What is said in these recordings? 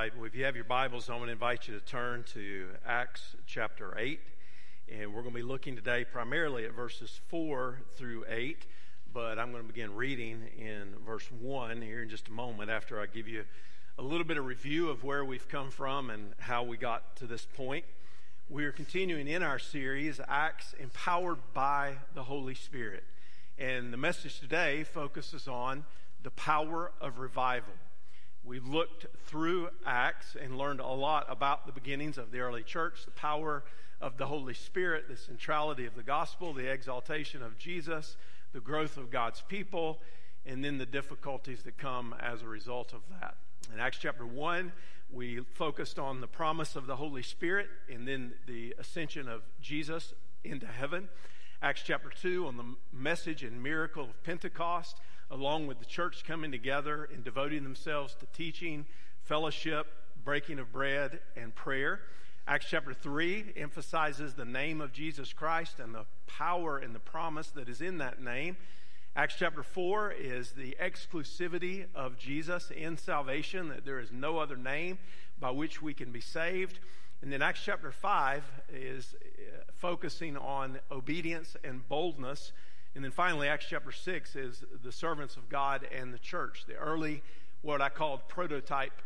right, well, if you have your Bibles, I'm going to invite you to turn to Acts chapter 8. And we're going to be looking today primarily at verses 4 through 8. But I'm going to begin reading in verse 1 here in just a moment after I give you a little bit of review of where we've come from and how we got to this point. We are continuing in our series, Acts Empowered by the Holy Spirit. And the message today focuses on the power of revival. We've looked through Acts and learned a lot about the beginnings of the early church, the power of the Holy Spirit, the centrality of the gospel, the exaltation of Jesus, the growth of God's people, and then the difficulties that come as a result of that. In Acts chapter 1, we focused on the promise of the Holy Spirit and then the ascension of Jesus into heaven. Acts chapter 2 on the message and miracle of Pentecost, along with the church coming together and devoting themselves to teaching, fellowship, breaking of bread, and prayer. Acts chapter 3 emphasizes the name of Jesus Christ and the power and the promise that is in that name. Acts chapter 4 is the exclusivity of Jesus in salvation, that there is no other name by which we can be saved. And then Acts chapter 5 is focusing on obedience and boldness. And then finally, Acts chapter 6 is the servants of God and the church, the early, what I called prototype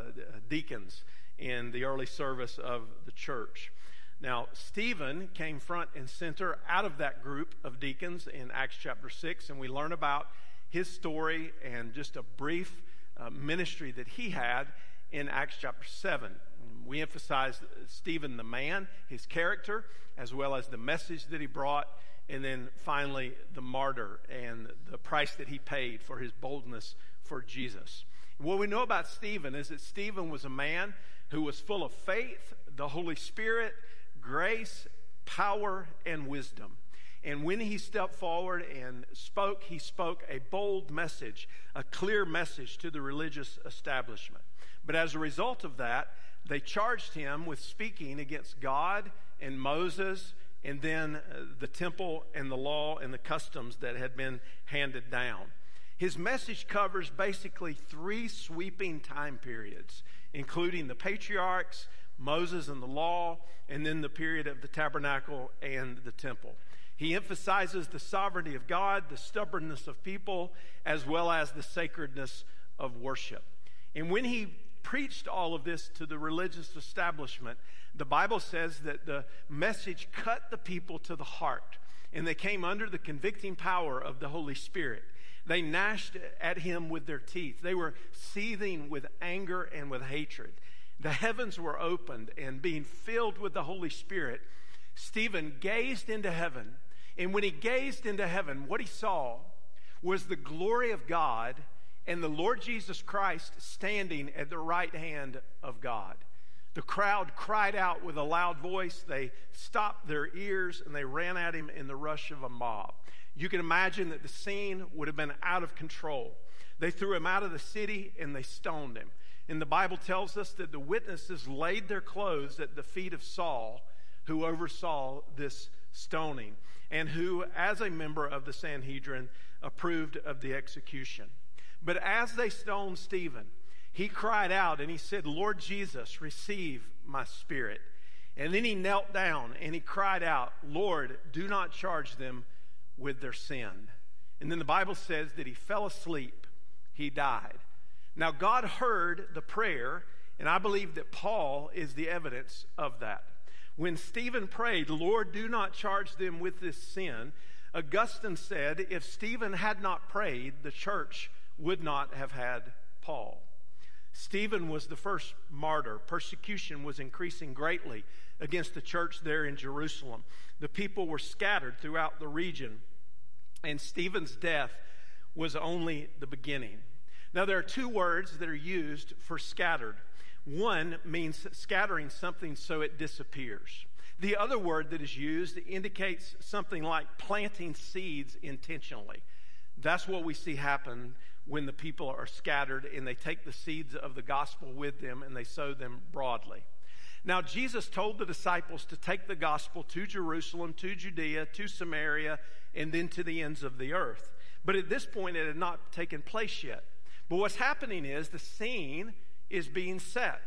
deacons in the early service of the church. Now, Stephen came front and center out of that group of deacons in Acts chapter 6, and we learn about his story and just a brief ministry that he had in Acts chapter 7. We emphasize Stephen the man, his character, as well as the message that he brought, and then finally the martyr and the price that he paid for his boldness for Jesus. What we know about Stephen is that Stephen was a man who was full of faith, the Holy Spirit, grace, power, and wisdom. And when he stepped forward and spoke, he spoke a bold message, a clear message to the religious establishment. But as a result of that, they charged him with speaking against God and Moses and then the temple and the law and the customs that had been handed down. His message covers basically three sweeping time periods, including the patriarchs, Moses and the law, and then the period of the tabernacle and the temple. He emphasizes the sovereignty of God, the stubbornness of people, as well as the sacredness of worship. And when he preached all of this to the religious establishment, the Bible says that the message cut the people to the heart, and they came under the convicting power of the Holy Spirit. They gnashed at him with their teeth. They were seething with anger and with hatred. The heavens were opened, and being filled with the Holy Spirit, Stephen gazed into heaven. And when he gazed into heaven, what he saw was the glory of God and the Lord Jesus Christ standing at the right hand of God. The crowd cried out with a loud voice. They stopped their ears and they ran at him in the rush of a mob. You can imagine that the scene would have been out of control. They threw him out of the city and they stoned him. And the Bible tells us that the witnesses laid their clothes at the feet of Saul, who oversaw this stoning, and who, as a member of the Sanhedrin, approved of the execution. But as they stoned Stephen, he cried out and he said, "Lord Jesus, receive my spirit." And then he knelt down and he cried out, "Lord, do not charge them with their sin." And then the Bible says that he fell asleep. He died. Now, God heard the prayer, and I believe that Paul is the evidence of that. When Stephen prayed, "Lord, do not charge them with this sin," Augustine said, if Stephen had not prayed, the church would not have had Paul. Stephen was the first martyr. Persecution was increasing greatly against the church there in Jerusalem. The people were scattered throughout the region, and Stephen's death was only the beginning. Now, there are two words that are used for scattered. One means scattering something so it disappears. The other word that is used indicates something like planting seeds intentionally. That's what we see happen when the people are scattered and they take the seeds of the gospel with them and they sow them broadly. Now, Jesus told the disciples to take the gospel to Jerusalem, to Judea, to Samaria, and then to the ends of the earth. But at this point, it had not taken place yet. But what's happening is the scene is being set.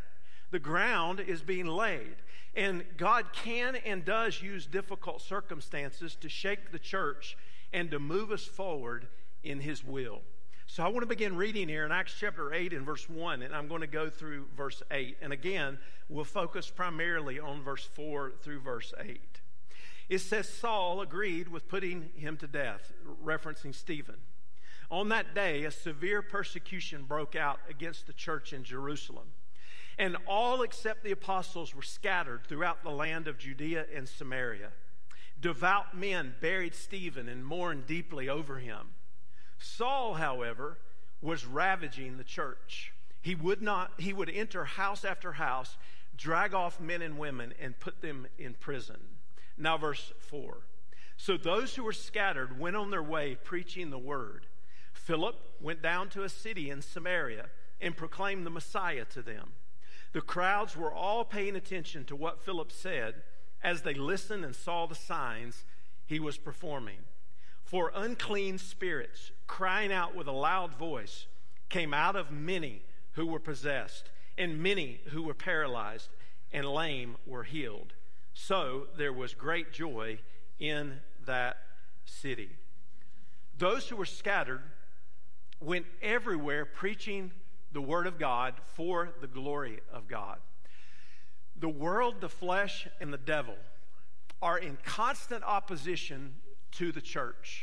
The ground is being laid. And God can and does use difficult circumstances to shake the church and to move us forward in His will. So I want to begin reading here in Acts chapter 8 and verse 1, and I'm going to go through verse 8. And again, we'll focus primarily on verse 4 through verse 8. It says, Saul agreed with putting him to death, referencing Stephen. On that day, a severe persecution broke out against the church in Jerusalem. And all except the apostles were scattered throughout the land of Judea and Samaria. Devout men buried Stephen and mourned deeply over him. Saul, however, was ravaging the church. He would enter house after house, drag off men and women, and put them in prison. Now verse 4. So those who were scattered went on their way preaching the word. Philip went down to a city in Samaria and proclaimed the Messiah to them. The crowds were all paying attention to what Philip said as they listened and saw the signs he was performing. For unclean spirits, crying out with a loud voice, came out of many who were possessed, and many who were paralyzed and lame were healed. So there was great joy in that city. Those who were scattered went everywhere preaching the word of God for the glory of God. The world, the flesh, and the devil are in constant opposition to the church.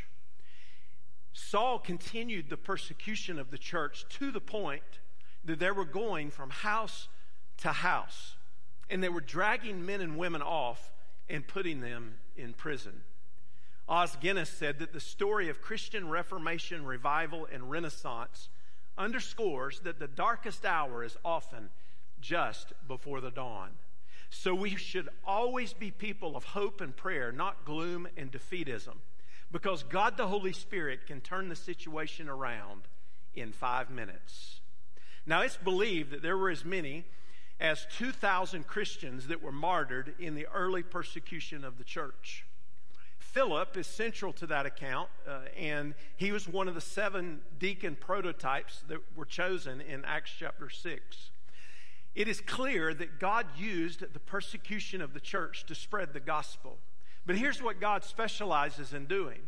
Saul continued the persecution of the church to the point that they were going from house to house, and they were dragging men and women off and putting them in prison. Os Guinness said that the story of Christian Reformation, revival, and Renaissance underscores that the darkest hour is often just before the dawn. So we should always be people of hope and prayer, not gloom and defeatism, because God the Holy Spirit can turn the situation around in 5 minutes. Now, it's believed that there were as many as 2,000 Christians that were martyred in the early persecution of the church. Philip is central to that account, and he was one of the 7 deacon prototypes that were chosen in Acts chapter 6. It is clear that God used the persecution of the church to spread the gospel. But here's what God specializes in doing.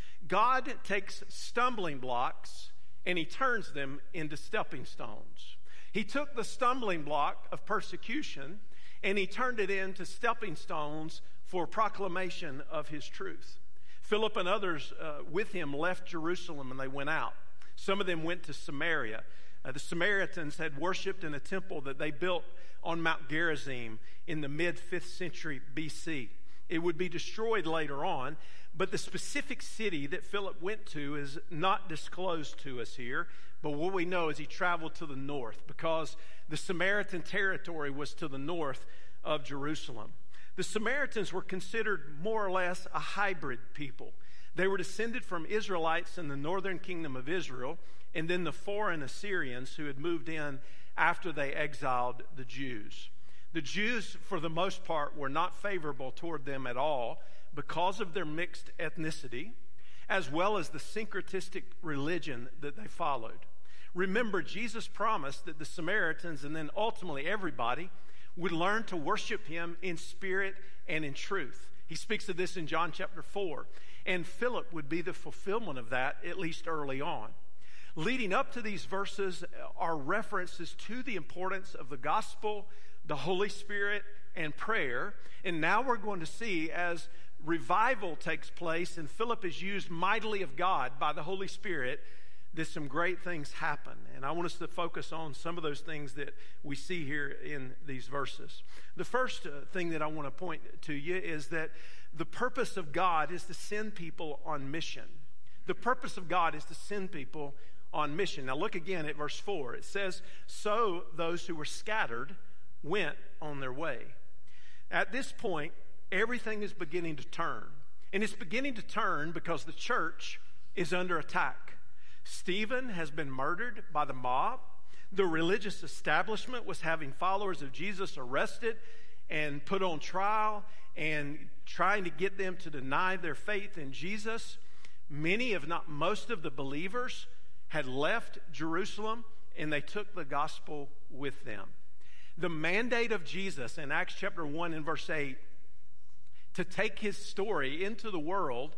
God takes stumbling blocks and He turns them into stepping stones. He took the stumbling block of persecution and He turned it into stepping stones for proclamation of His truth. Philip and others with him left Jerusalem and they went out. Some of them went to Samaria. The Samaritans had worshipped in a temple that they built on Mount Gerizim in the mid-5th century BC. It would be destroyed later on, but the specific city that Philip went to is not disclosed to us here. But what we know is he traveled to the north because the Samaritan territory was to the north of Jerusalem. The Samaritans were considered more or less a hybrid people. They were descended from Israelites in the northern kingdom of Israel, and then the foreign Assyrians who had moved in after they exiled the Jews. The Jews, for the most part, were not favorable toward them at all because of their mixed ethnicity, as well as the syncretistic religion that they followed. Remember, Jesus promised that the Samaritans, and then ultimately everybody, would learn to worship Him in spirit and in truth. He speaks of this in John chapter 4. And Philip would be the fulfillment of that, at least early on. Leading up to these verses are references to the importance of the gospel, the Holy Spirit, and prayer. And now we're going to see as revival takes place and Philip is used mightily of God by the Holy Spirit, that some great things happen. And I want us to focus on some of those things that we see here in these verses. The first thing that I want to point to you is that the purpose of God is to send people on mission. The purpose of God is to send people on mission. Now look again at verse 4. It says, so those who were scattered went on their way. At this point, everything is beginning to turn. And it's beginning to turn because the church is under attack. Stephen has been murdered by the mob. The religious establishment was having followers of Jesus arrested and put on trial and trying to get them to deny their faith in Jesus. Many, if not most of the believers had left Jerusalem and they took the gospel with them. The mandate of Jesus in Acts chapter 1 and verse 8 to take his story into the world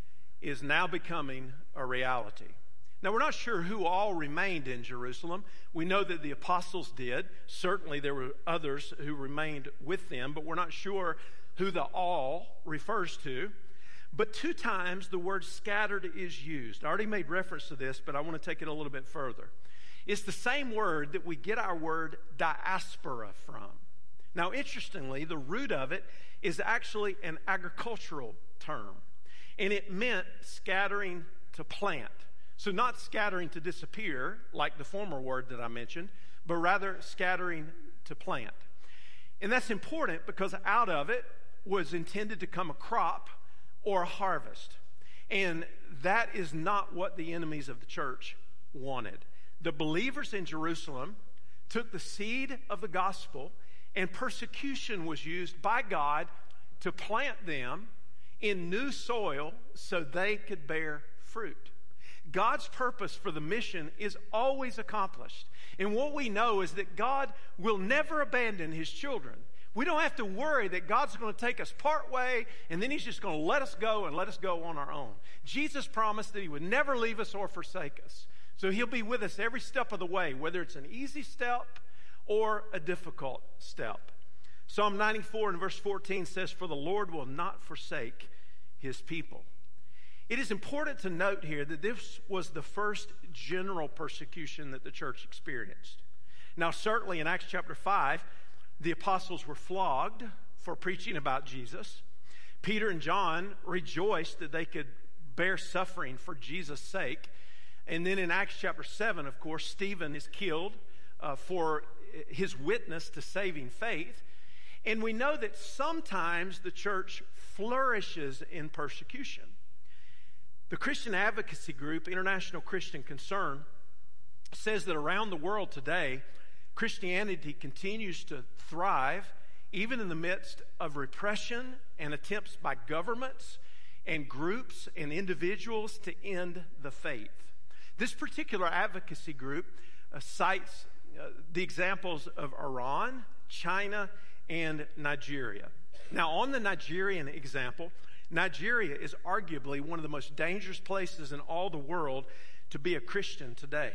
is now becoming a reality. Now, we're not sure who all remained in Jerusalem. We know that the apostles did. Certainly there were others who remained with them, but we're not sure who the all refers to. But 2 times the word scattered is used. I already made reference to this, but I want to take it a little bit further. It's the same word that we get our word diaspora from. Now, interestingly, the root of it is actually an agricultural term, and it meant scattering to plant. So not scattering to disappear, like the former word that I mentioned, but rather scattering to plant. And that's important because out of it was intended to come a crop or a harvest. And that is not what the enemies of the church wanted. The believers in Jerusalem took the seed of the gospel, and persecution was used by God to plant them in new soil so they could bear fruit. God's purpose for the mission is always accomplished. And what we know is that God will never abandon his children. We don't have to worry that God's going to take us part way and then he's just going to let us go and let us go on our own. Jesus promised that he would never leave us or forsake us. So he'll be with us every step of the way, whether it's an easy step or a difficult step. Psalm 94 and verse 14 says, "For the Lord will not forsake his people." It is important to note here that this was the first general persecution that the church experienced. Now, certainly in Acts chapter 5, the apostles were flogged for preaching about Jesus. Peter and John rejoiced that they could bear suffering for Jesus' sake. And then in Acts chapter 7, of course, Stephen is killed for his witness to saving faith. And we know that sometimes the church flourishes in persecution. The Christian advocacy group, International Christian Concern, says that around the world today, Christianity continues to thrive even in the midst of repression and attempts by governments and groups and individuals to end the faith. This particular advocacy group cites the examples of Iran, China, and Nigeria. Now, on the Nigerian example, Nigeria is arguably one of the most dangerous places in all the world to be a Christian today.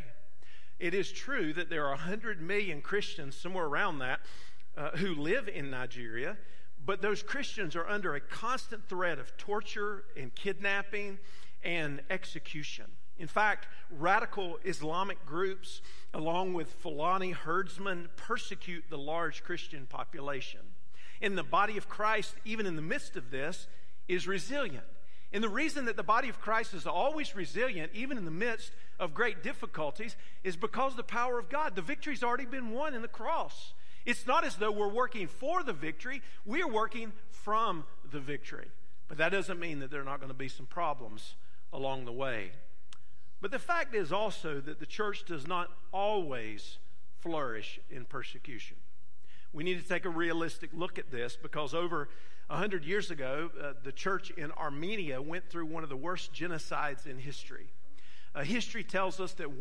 It is true that there are 100 million Christians, somewhere around that, who live in Nigeria, but those Christians are under a constant threat of torture and kidnapping and execution. In fact, radical Islamic groups, along with Fulani herdsmen, persecute the large Christian population. And the body of Christ, even in the midst of this, is resilient. And the reason that the body of Christ is always resilient, even in the midst of great difficulties, is because of the power of God. The victory's already been won in the cross. It's not as though we're working for the victory. We're working from the victory. But that doesn't mean that there are not going to be some problems along the way. But the fact is also that the church does not always flourish in persecution. We need to take a realistic look at this because over 100 years ago, the church in Armenia went through one of the worst genocides in history. History tells us that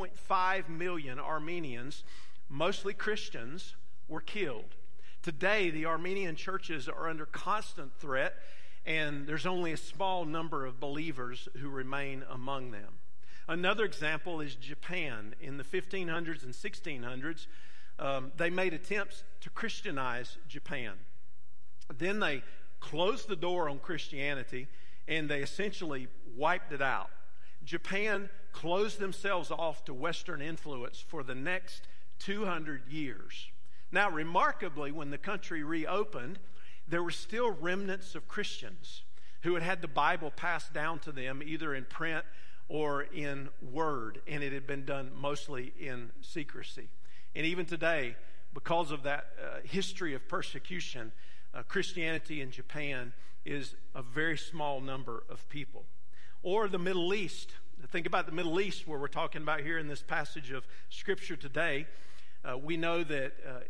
1.5 million Armenians, mostly Christians, were killed. Today, the Armenian churches are under constant threat, and there's only a small number of believers who remain among them. Another example is Japan. In the 1500s and 1600s, they made attempts to Christianize Japan. Then they closed the door on Christianity, and they essentially wiped it out. Japan closed themselves off to Western influence for the next 200 years. Now, remarkably, when the country reopened, there were still remnants of Christians who had had the Bible passed down to them either in print or in word, and it had been done mostly in secrecy. And even today, because of that history of persecution, Christianity in Japan is a very small number of people. Or the Middle East. Think about the Middle East, where we're talking about here in this passage of Scripture today. We know that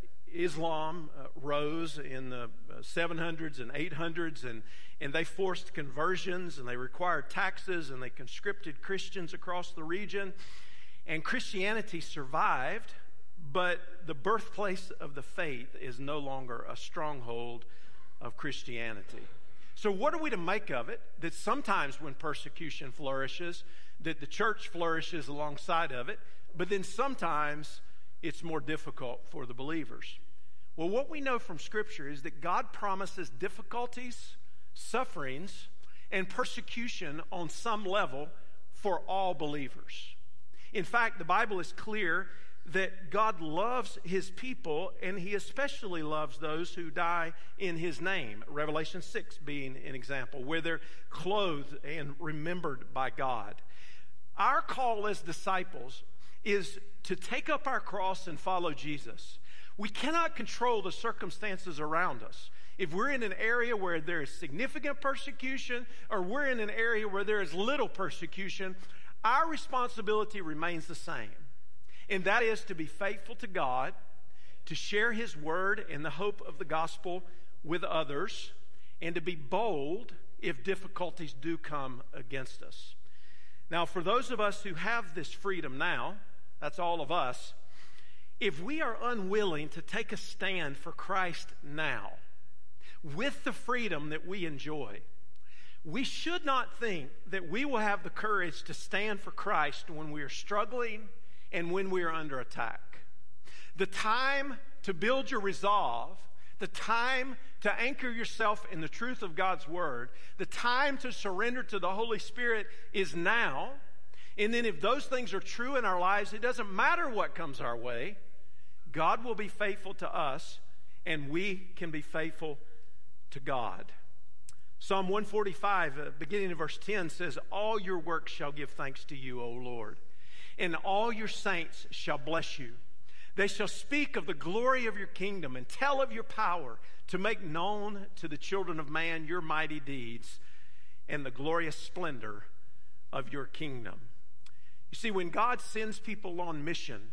Islam rose in the 700s and 800s, and they forced conversions, and they required taxes, and they conscripted Christians across the region. And Christianity survived, but the birthplace of the faith is no longer a stronghold of Christianity. So what are we to make of it? That sometimes when persecution flourishes, that the church flourishes alongside of it, but then sometimes it's more difficult for the believers. Well, what we know from Scripture is that God promises difficulties, sufferings, and persecution on some level for all believers. In fact, the Bible is clear that God loves his people, and he especially loves those who die in his name. Revelation 6 being an example, where they're clothed and remembered by God. Our call as disciples is to take up our cross and follow Jesus. We cannot control the circumstances around us. If we're in an area where there is significant persecution, or we're in an area where there is little persecution, our responsibility remains the same. And that is to be faithful to God, to share his word and the hope of the gospel with others, and to be bold if difficulties do come against us. Now, for those of us who have this freedom now, that's all of us, if we are unwilling to take a stand for Christ now, with the freedom that we enjoy, we should not think that we will have the courage to stand for Christ when we are struggling and when we are under attack. The time to build your resolve, the time to anchor yourself in the truth of God's word, the time to surrender to the Holy Spirit is now. And then if those things are true in our lives, it doesn't matter what comes our way. God will be faithful to us, and we can be faithful to God. Psalm 145, beginning in verse 10, says, "All your works shall give thanks to you, O Lord, and all your saints shall bless you. They shall speak of the glory of your kingdom and tell of your power to make known to the children of man your mighty deeds and the glorious splendor of your kingdom." You see, when God sends people on mission,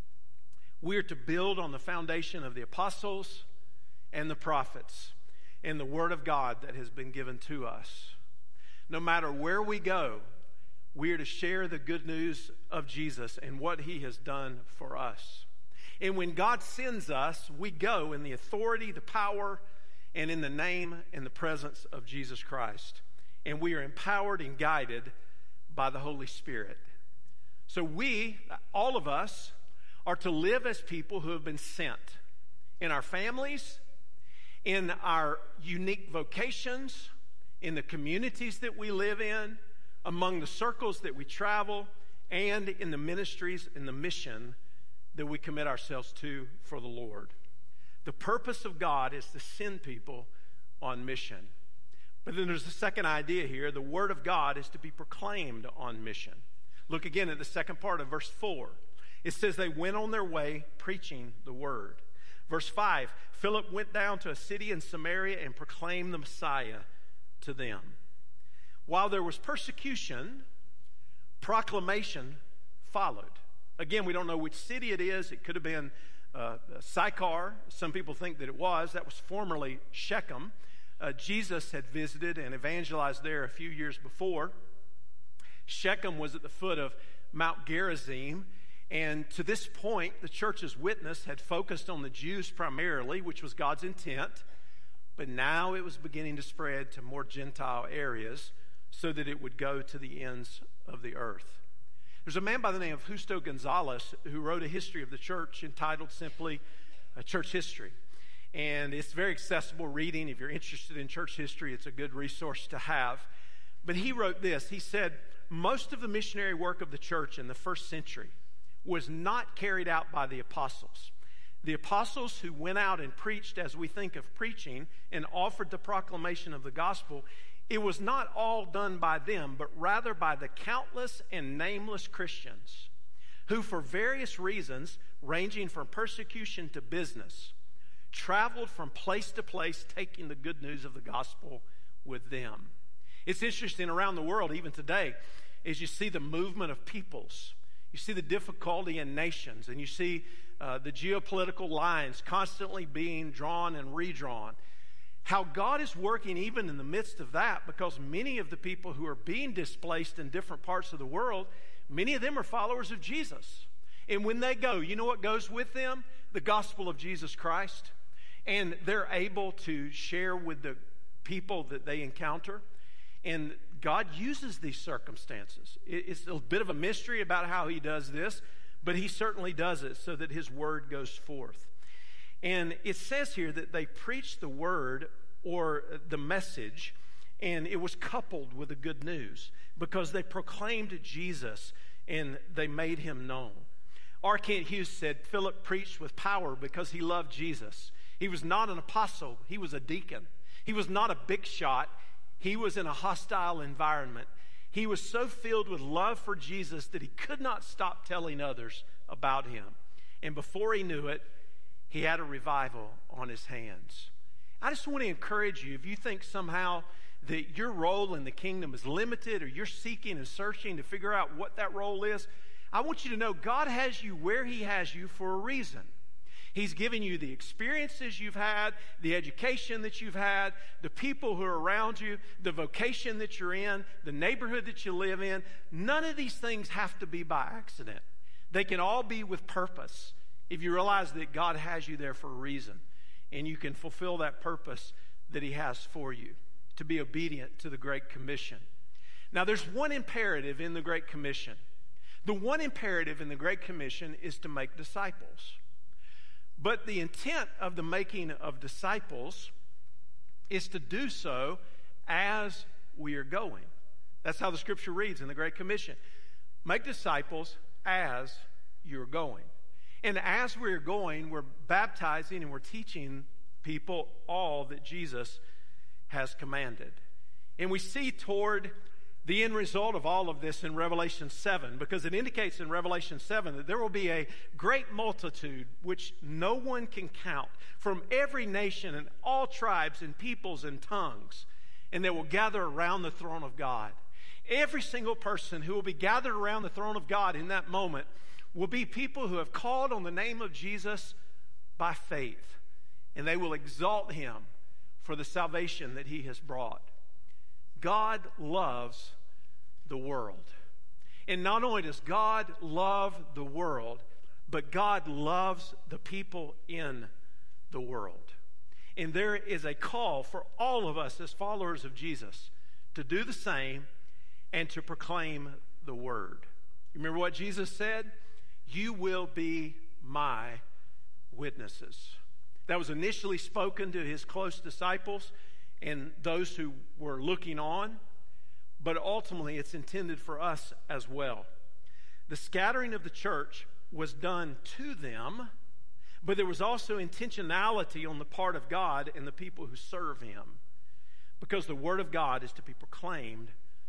we are to build on the foundation of the apostles and the prophets and the word of God that has been given to us. No matter where we go, we are to share the good news of Jesus and what he has done for us. And when God sends us, we go in the authority, the power, and in the name and the presence of Jesus Christ. And we are empowered and guided by the Holy Spirit. So we, all of us, are to live as people who have been sent in our families, in our unique vocations, in the communities that we live in, among the circles that we travel, and in the ministries and the mission that we commit ourselves to for the Lord. The purpose of God is to send people on mission. But then there's the second idea here. The word of God is to be proclaimed on mission. Look again at the second part of verse 4. It says they went on their way preaching the word. Verse 5, Philip went down to a city in Samaria and proclaimed the Messiah to them. While there was persecution, proclamation followed. Again, we don't know which city it is. It could have been Sychar. Some people think that it was. That was formerly Shechem. Jesus had visited and evangelized there a few years before. Shechem was at the foot of Mount Gerizim. And to this point, the church's witness had focused on the Jews primarily, which was God's intent. But now it was beginning to spread to more Gentile areas so that it would go to the ends of the earth. There's a man by the name of Justo Gonzalez who wrote a history of the church entitled simply Church History. And it's very accessible reading. If you're interested in church history, it's a good resource to have. But he wrote this. He said, most of the missionary work of the church in the first century was not carried out by the apostles. The apostles who went out and preached as we think of preaching and offered the proclamation of the gospel, it was not all done by them, but rather by the countless and nameless Christians who, for various reasons, ranging from persecution to business, traveled from place to place taking the good news of the gospel with them. It's interesting around the world, even today, as you see the movement of peoples. You see the difficulty in nations, and you see the geopolitical lines constantly being drawn and redrawn. How God is working even in the midst of that, because many of the people who are being displaced in different parts of the world, many of them are followers of Jesus. And when they go, you know what goes with them? The gospel of Jesus Christ. And they're able to share with the people that they encounter. And God uses these circumstances. It's a bit of a mystery about how he does this, but he certainly does it so that his word goes forth. And it says here that they preached the word or the message, and it was coupled with the good news because they proclaimed Jesus and they made him known. R. Kent Hughes said, Philip preached with power because he loved Jesus. He was not an apostle, he was a deacon. He was not a big shot, he was in a hostile environment. He was so filled with love for Jesus that he could not stop telling others about him. And before he knew it, he had a revival on his hands. I just want to encourage you, if you think somehow that your role in the kingdom is limited or you're seeking and searching to figure out what that role is, I want you to know God has you where he has you for a reason. He's given you the experiences you've had, the education that you've had, the people who are around you, the vocation that you're in, the neighborhood that you live in. None of these things have to be by accident. They can all be with purpose if you realize that God has you there for a reason and you can fulfill that purpose that he has for you, to be obedient to the Great Commission. Now, there's one imperative in the Great Commission. The one imperative in the Great Commission is to make disciples. But the intent of the making of disciples is to do so as we are going. That's how the scripture reads in the Great Commission. Make disciples as you're going. And as we're going, we're baptizing and we're teaching people all that Jesus has commanded. And we see toward the end result of all of this in Revelation 7, because it indicates in Revelation 7 that there will be a great multitude which no one can count from every nation and all tribes and peoples and tongues, and they will gather around the throne of God. Every single person who will be gathered around the throne of God in that moment will be people who have called on the name of Jesus by faith, and they will exalt him for the salvation that he has brought. God loves the world. And not only does God love the world, but God loves the people in the world. And there is a call for all of us as followers of Jesus to do the same and to proclaim the word. You remember what Jesus said? You will be my witnesses. That was initially spoken to his close disciples and those who were looking on, but ultimately it's intended for us as well. The scattering of the church was done to them, but there was also intentionality on the part of God and the people who serve him, because the word of God is to be proclaimed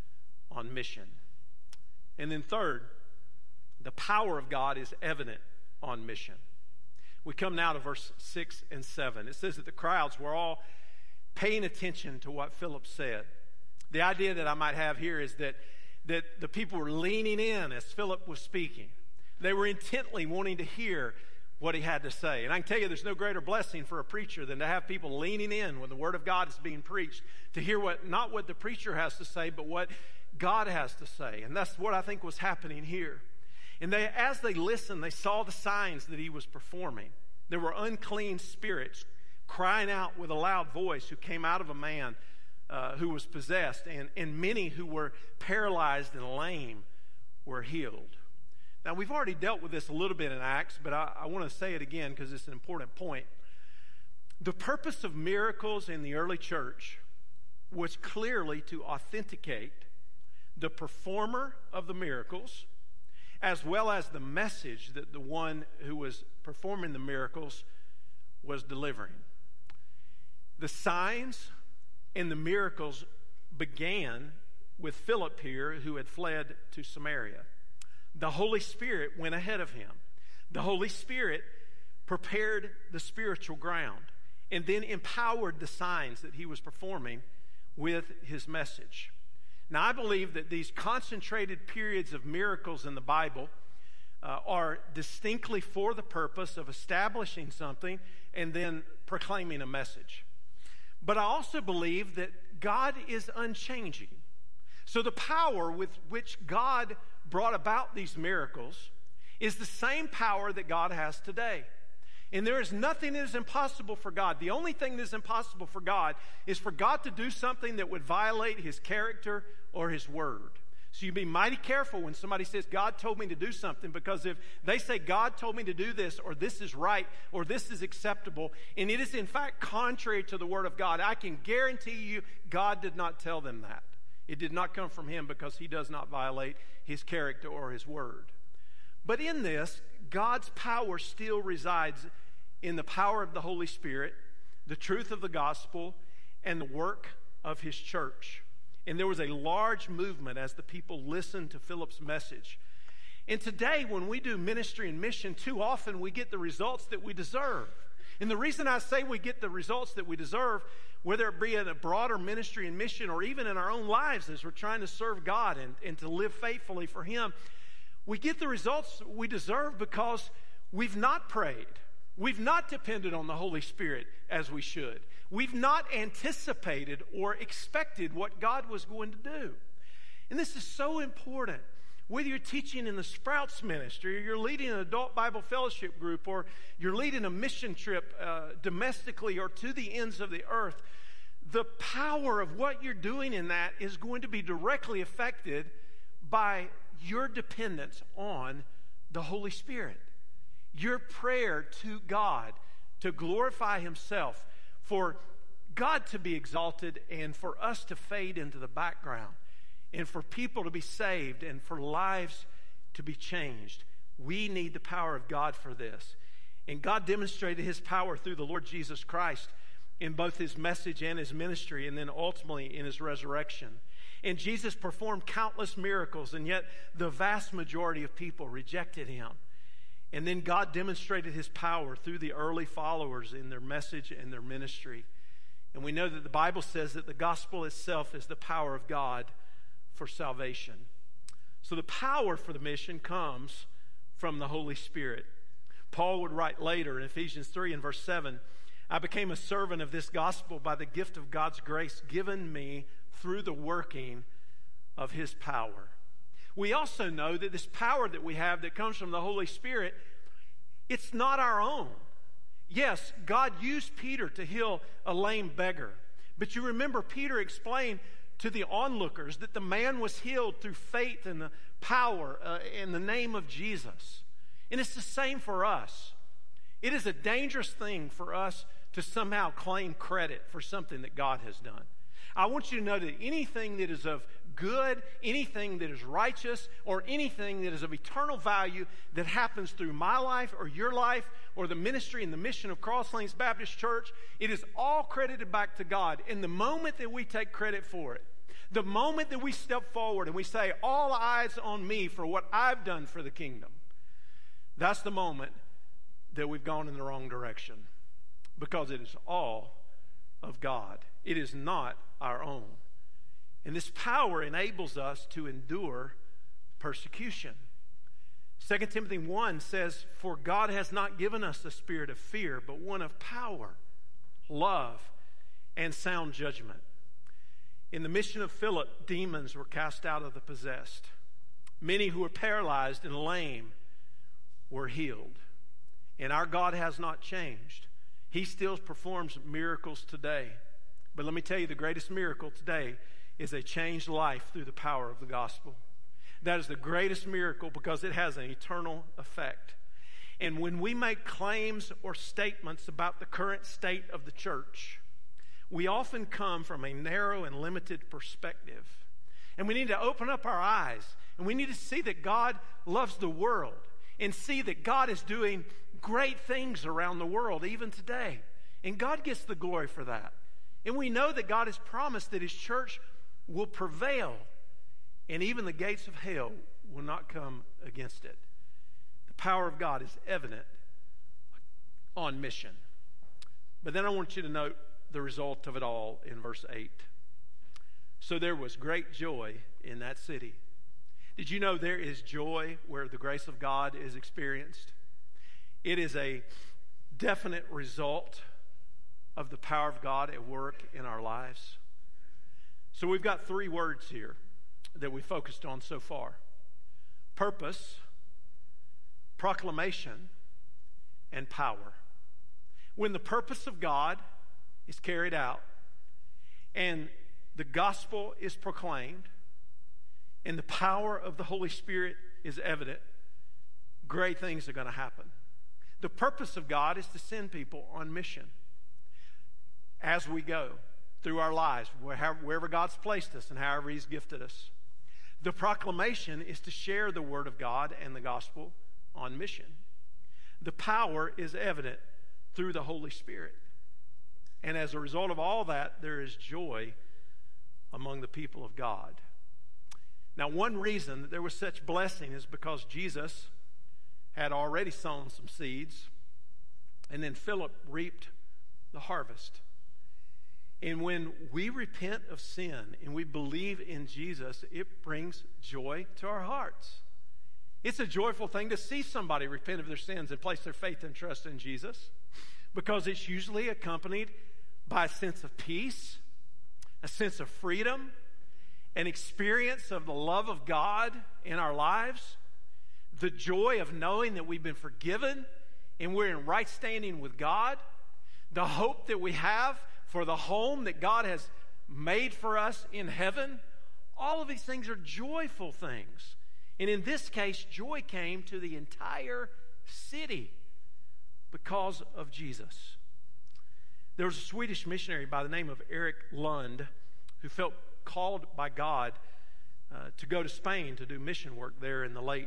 on mission. And then third, the power of God is evident on mission. We come now to verse 6 and 7. It says that the crowds were all paying attention to what Philip said. The idea that I might have here is that the people were leaning in as Philip was speaking. They were intently wanting to hear what he had to say. And I can tell you there's no greater blessing for a preacher than to have people leaning in when the word of God is being preached, to hear not what the preacher has to say, but what God has to say. And that's what I think was happening here. And as they listened, they saw the signs that he was performing. There were unclean spirits crying out with a loud voice who came out of a man who was possessed, and many who were paralyzed and lame were healed. Now, we've already dealt with this a little bit in Acts, but I want to say it again because it's an important point. The purpose of miracles in the early church was clearly to authenticate the performer of the miracles, as well as the message that the one who was performing the miracles was delivering. The signs and the miracles began with Philip here, who had fled to Samaria. The Holy Spirit went ahead of him. The Holy Spirit prepared the spiritual ground and then empowered the signs that he was performing with his message. Now, I believe that these concentrated periods of miracles in the Bible are distinctly for the purpose of establishing something and then proclaiming a message. But I also believe that God is unchanging. So the power with which God brought about these miracles is the same power that God has today. And there is nothing that is impossible for God. The only thing that is impossible for God is for God to do something that would violate his character or his word. So you be mighty careful when somebody says, God told me to do something, because if they say, God told me to do this, or this is right, or this is acceptable, and it is in fact contrary to the word of God, I can guarantee you God did not tell them that. It did not come from him, because he does not violate his character or his word. But in this, God's power still resides in the power of the Holy Spirit, the truth of the gospel, and the work of his church. And there was a large movement as the people listened to Philip's message. And today, when we do ministry and mission, too often we get the results that we deserve. And the reason I say we get the results that we deserve, whether it be in a broader ministry and mission or even in our own lives as we're trying to serve God and to live faithfully for him, we get the results we deserve because we've not prayed. We've not depended on the Holy Spirit as we should. We've not anticipated or expected what God was going to do. And this is so important. Whether you're teaching in the Sprouts Ministry, or you're leading an adult Bible fellowship group, or you're leading a mission trip domestically or to the ends of the earth, the power of what you're doing in that is going to be directly affected by your dependence on the Holy Spirit. Your prayer to God to glorify himself, for God to be exalted and for us to fade into the background, and for people to be saved and for lives to be changed. We need the power of God for this. And God demonstrated his power through the Lord Jesus Christ in both his message and his ministry, and then ultimately in his resurrection. And Jesus performed countless miracles, and yet the vast majority of people rejected him. And then God demonstrated his power through the early followers in their message and their ministry. And we know that the Bible says that the gospel itself is the power of God for salvation. So the power for the mission comes from the Holy Spirit. Paul would write later in Ephesians 3 and verse 7, I became a servant of this gospel by the gift of God's grace given me through the working of his power. We also know that this power that we have that comes from the Holy Spirit, it's not our own. Yes, God used Peter to heal a lame beggar. But you remember Peter explained to the onlookers that the man was healed through faith and the power in the name of Jesus. And it's the same for us. It is a dangerous thing for us to somehow claim credit for something that God has done. I want you to know that anything that is of good, anything that is righteous, or anything that is of eternal value that happens through my life or your life or the ministry and the mission of Cross Lanes Baptist Church, it is all credited back to God. And the moment that we take credit for it, the moment that we step forward and we say, all eyes on me for what I've done for the kingdom, that's the moment that we've gone in the wrong direction, because it is all of God. It is not our own. And this power enables us to endure persecution. 2 Timothy 1 says, for God has not given us a spirit of fear, but one of power, love, and sound judgment. In the mission of Philip, demons were cast out of the possessed. Many who were paralyzed and lame were healed. And our God has not changed. He still performs miracles today. But let me tell you, the greatest miracle today is a changed life through the power of the gospel. That is the greatest miracle because it has an eternal effect. And when we make claims or statements about the current state of the church, we often come from a narrow and limited perspective. And we need to open up our eyes, and we need to see that God loves the world, and see that God is doing great things around the world, even today. And God gets the glory for that. And we know that God has promised that his church will prevail, and even the gates of hell will not come against it. The power of God is evident on mission. But then I want you to note the result of it all in verse 8. So there was great joy in that city. Did you know there is joy where the grace of God is experienced? It is a definite result of the power of God at work in our lives. So we've got three words here that we focused on so far: purpose, proclamation, and power. When the purpose of God is carried out and the gospel is proclaimed and the power of the Holy Spirit is evident, great things are going to happen. The purpose of God is to send people on mission as we go through our lives, wherever God's placed us and however He's gifted us. The proclamation is to share the Word of God and the gospel on mission. The power is evident through the Holy Spirit. And as a result of all that, there is joy among the people of God. Now, one reason that there was such blessing is because Jesus had already sown some seeds, and then Philip reaped the harvest. And when we repent of sin and we believe in Jesus, it brings joy to our hearts. It's a joyful thing to see somebody repent of their sins and place their faith and trust in Jesus, because it's usually accompanied by a sense of peace, a sense of freedom, an experience of the love of God in our lives, the joy of knowing that we've been forgiven and we're in right standing with God, the hope that we have for the home that God has made for us in heaven. All of these things are joyful things. And in this case, joy came to the entire city because of Jesus. There was a Swedish missionary by the name of Erik Lund who felt called by God to go to Spain to do mission work there in the late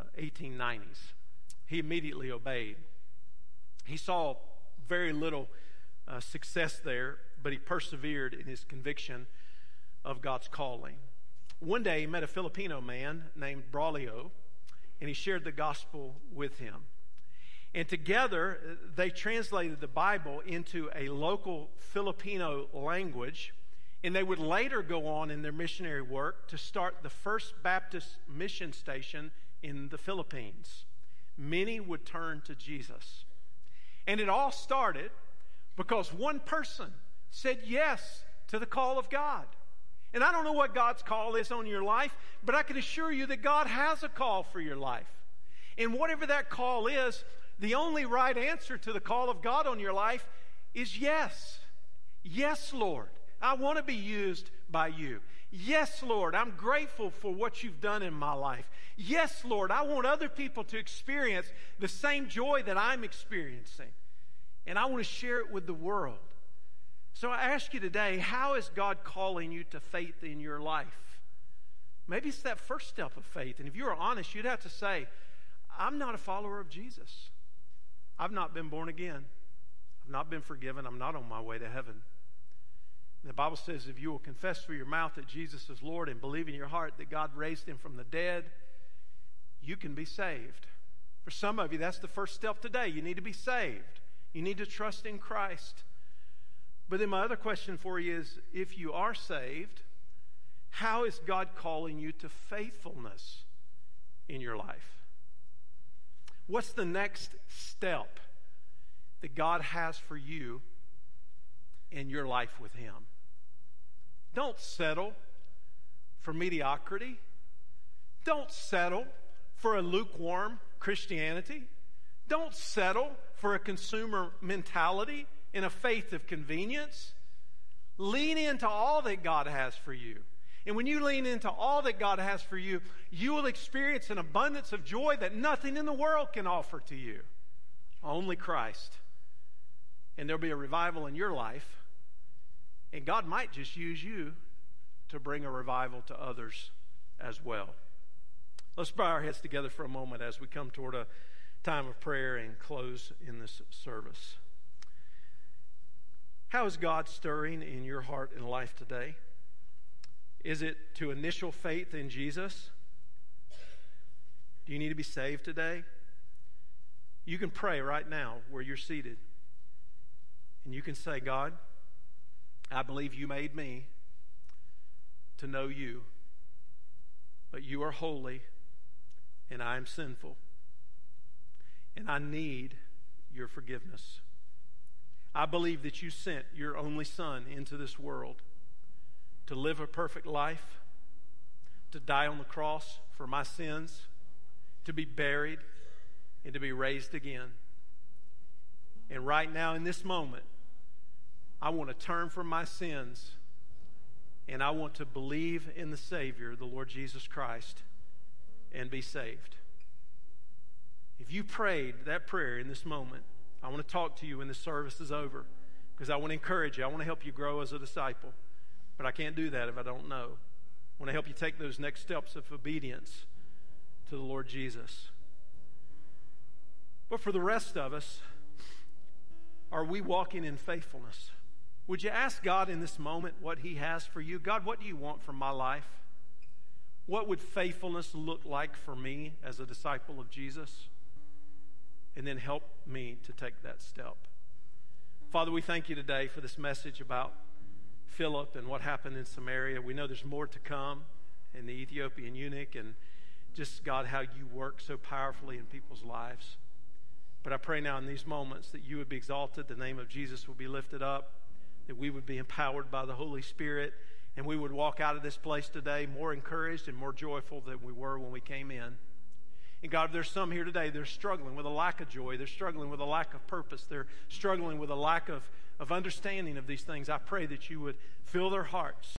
1890s. He immediately obeyed. He saw very little success there, but he persevered in his conviction of God's calling. One day he met a Filipino man named Braulio, and he shared the gospel with him. And together they translated the Bible into a local Filipino language, and they would later go on in their missionary work to start the first Baptist mission station in the Philippines. Many would turn to Jesus. And it all started because one person said yes to the call of God. And I don't know what God's call is on your life, but I can assure you that God has a call for your life. And whatever that call is, the only right answer to the call of God on your life is yes. Yes, Lord, I want to be used by you. Yes, Lord, I'm grateful for what you've done in my life. Yes, Lord, I want other people to experience the same joy that I'm experiencing. And I want to share it with the world. So I ask you today, how is God calling you to faith in your life? Maybe it's that first step of faith. And if you were honest, you'd have to say, I'm not a follower of Jesus. I've not been born again. I've not been forgiven. I'm not on my way to heaven. And the Bible says if you will confess with your mouth that Jesus is Lord and believe in your heart that God raised him from the dead, you can be saved. For some of you, that's the first step today. You need to be saved. You need to trust in Christ. But then my other question for you is, if you are saved, how is God calling you to faithfulness in your life? What's the next step that God has for you in your life with him? Don't settle for mediocrity. Don't settle for a lukewarm Christianity. Don't settle for a consumer mentality in a faith of convenience. Lean into all that God has for you. And when you lean into all that God has for you, you will experience an abundance of joy that nothing in the world can offer to you. Only Christ. And there'll be a revival in your life. And God might just use you to bring a revival to others as well. Let's bow our heads together for a moment as we come toward a time of prayer and close in this service. How is God stirring in your heart and life today? Is it to initial faith in Jesus? Do you need to be saved today? You can pray right now where you're seated. And you can say, God, I believe you made me to know you. But you are holy and I am sinful. And I need your forgiveness. I believe that you sent your only Son into this world to live a perfect life, to die on the cross for my sins, to be buried, and to be raised again. And right now in this moment, I want to turn from my sins and I want to believe in the Savior, the Lord Jesus Christ, and be saved. If you prayed that prayer in this moment, I want to talk to you when the service is over because I want to encourage you. I want to help you grow as a disciple. But I can't do that if I don't know. I want to help you take those next steps of obedience to the Lord Jesus. But for the rest of us, are we walking in faithfulness? Would you ask God in this moment what He has for you? God, what do you want from my life? What would faithfulness look like for me as a disciple of Jesus? And then help me to take that step. Father, we thank you today for this message about Philip and what happened in Samaria. We know there's more to come in the Ethiopian eunuch and just, God, how you work so powerfully in people's lives. But I pray now in these moments that you would be exalted, the name of Jesus will be lifted up, that we would be empowered by the Holy Spirit, and we would walk out of this place today more encouraged and more joyful than we were when we came in. And God, there's some here today, they're struggling with a lack of joy. They're struggling with a lack of purpose. They're struggling with a lack of understanding of these things. I pray that you would fill their hearts